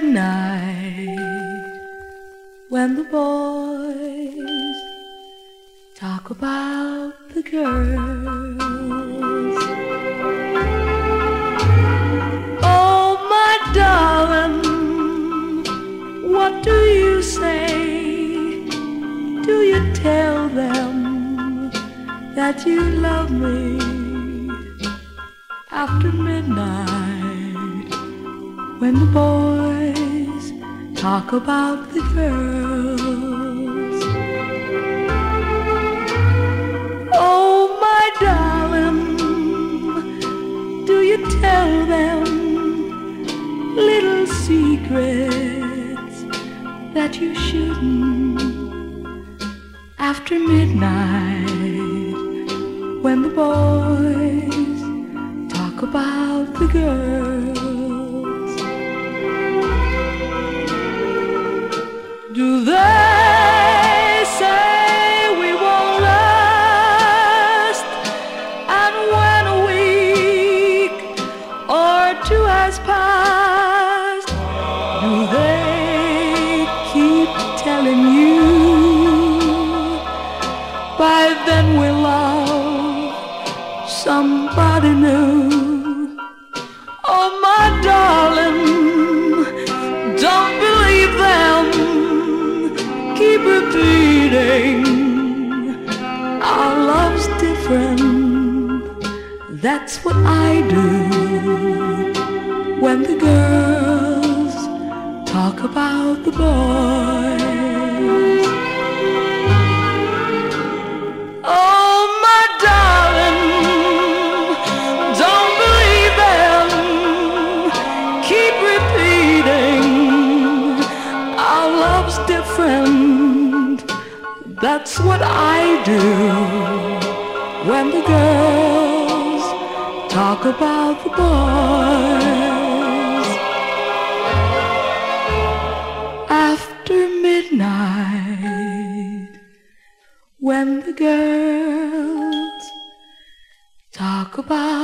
midnight, when the boys talk about the girls. Oh, my darling, what do you say? Do you tell them that you love me after midnight, when the boys talk about the girls? Oh, my darling, do you tell them little secrets that you shouldn't after midnight, when the boys talk about the girls? Do they say we won't last, and when a week or two has passed, do they keep telling you by then we'll love somebody new? Oh, my darling, don't believe them. Keep repeating our love's different. That's what I do when the girls talk about the boys. Oh, my darling, don't believe them. Keep repeating our love's different. That's what I do when the girls talk about the boys. After midnight, when the girls talk about